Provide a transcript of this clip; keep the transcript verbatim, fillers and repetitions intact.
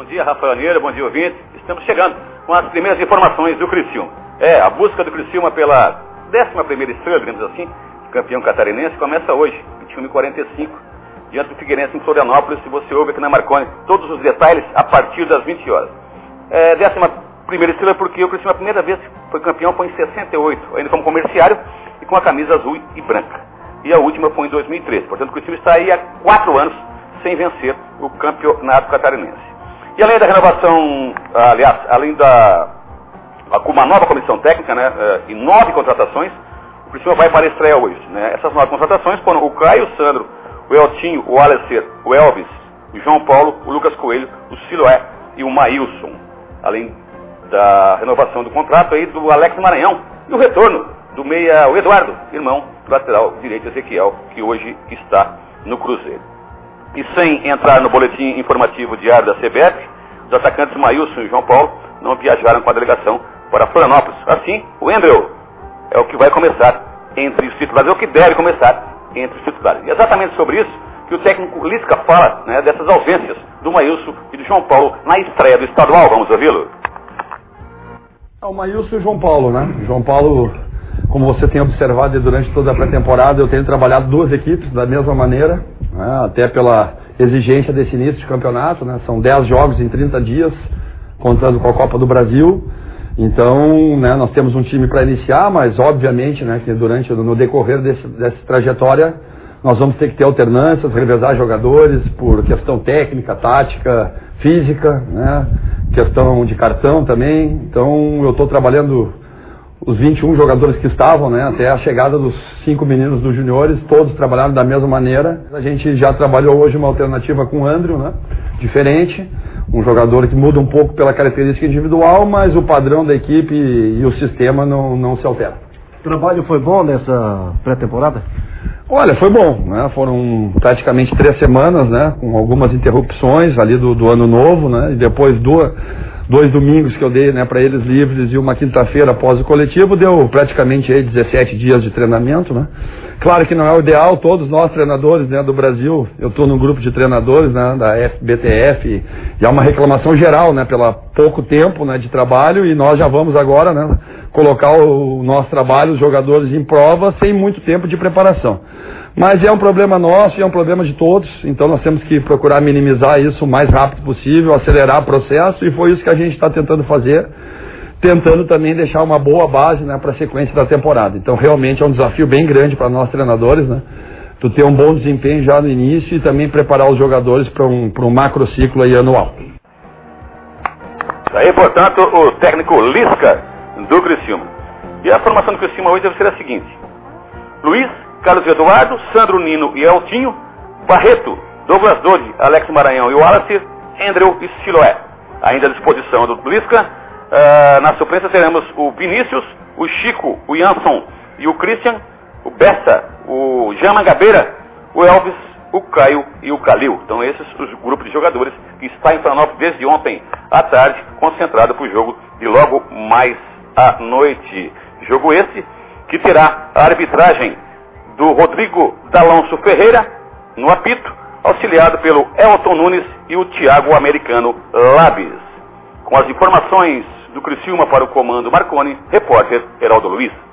dia, Rafael Nieira, bom dia, ouvinte. Estamos chegando com as primeiras informações do Criciúma. É, a busca do Criciúma pela décima primeira estrela, digamos assim, campeão catarinense, começa hoje, vinte e uma e quarenta e cinco, diante do Figueirense em Florianópolis. Se você ouve aqui na Marconi, todos os detalhes a partir das vinte horas. É, décima primeira estrela porque o Criciúma a primeira vez foi campeão foi em sessenta e oito, ainda como comerciário e com a camisa azul e branca. E a última foi em dois mil e treze. Portanto, o Criciúma está aí há quatro anos sem vencer o campeonato catarinense. E além da renovação, aliás, além da com uma nova comissão técnica, né, e nove contratações, o Criciúma vai para a estreia hoje, né? Essas nove contratações foram o Caio, o Sandro, o Eltinho, o Alesser, o Elvis, o João Paulo, o Lucas Coelho, o Siloé e o Maílson. Além da renovação do contrato aí do Alex Maranhão e o retorno do meia, o Eduardo, irmão do lateral direito Ezequiel, que hoje está no Cruzeiro. E sem entrar no boletim informativo diário da C B F, os atacantes Maílson e João Paulo não viajaram com a delegação para Florianópolis. Assim, o Andrew é o que vai começar entre os titulares, é o que deve começar entre os titulares. E é exatamente sobre isso que o técnico Lisca fala, né, dessas ausências do Maílson e do João Paulo na estreia do estadual. Vamos ouvi-lo? O Maílson e o João Paulo, né? O João Paulo, como você tem observado durante toda a pré-temporada, eu tenho trabalhado duas equipes da mesma maneira, né? Até pela exigência desse início de campeonato, né? São dez jogos em trinta dias, contando com a Copa do Brasil. Então, né, nós temos um time para iniciar, mas obviamente, né, que durante no decorrer desse, dessa trajetória nós vamos ter que ter alternâncias, revezar jogadores por questão técnica, tática, física, né, questão de cartão também. Então eu estou trabalhando os vinte e um jogadores que estavam, né, até a chegada dos cinco meninos dos juniores, todos trabalharam da mesma maneira. A gente já trabalhou hoje uma alternativa com o Andrew, né, diferente, um jogador que muda um pouco pela característica individual, mas o padrão da equipe e o sistema não, não se altera. O trabalho foi bom nessa pré-temporada? Olha, foi bom, né? Foram praticamente três semanas, né? Com algumas interrupções ali do, do ano novo, né? E depois duas, dois domingos que eu dei, né, para eles livres e uma quinta-feira após o coletivo, deu praticamente aí dezessete dias de treinamento, né? Claro que não é o ideal, todos nós treinadores, né, do Brasil, eu estou num grupo de treinadores, né, da F B T F, e há uma reclamação geral, né, pela pouco tempo, né, de trabalho, e nós já vamos agora, né, colocar o nosso trabalho, os jogadores em prova, sem muito tempo de preparação. Mas é um problema nosso e é um problema de todos, então nós temos que procurar minimizar isso o mais rápido possível, acelerar o processo, e foi isso que a gente está tentando fazer, tentando também deixar uma boa base, né, para a sequência da temporada. Então realmente é um desafio bem grande para nós treinadores, né, tu ter um bom desempenho já no início e também preparar os jogadores para um, para um macro ciclo aí anual. Aí, portanto, o técnico Lisca do Criciúma. E a formação do Criciúma hoje deve ser a seguinte: Luiz, Carlos Eduardo, Sandro, Nino e Eltinho, Barreto, Douglas Dodi, Alex Maranhão e Wallace, Andrew e Siloé. Ainda à disposição do Lisca. Uh, na suplência teremos o Vinícius, o Chico, o Jansson e o Christian, o Bessa, o Jean Mangabeira, o Elvis, o Caio e o Calil. Então esses os grupos de jogadores que está em Florianópolis desde ontem à tarde, concentrado para o jogo de logo mais à noite. Jogo esse que terá a arbitragem do Rodrigo D'Alonso Ferreira no apito, auxiliado pelo Elton Nunes e o Thiago Americano Labis. Com as informações do Criciúma para o comando Marconi, repórter Heraldo Luiz.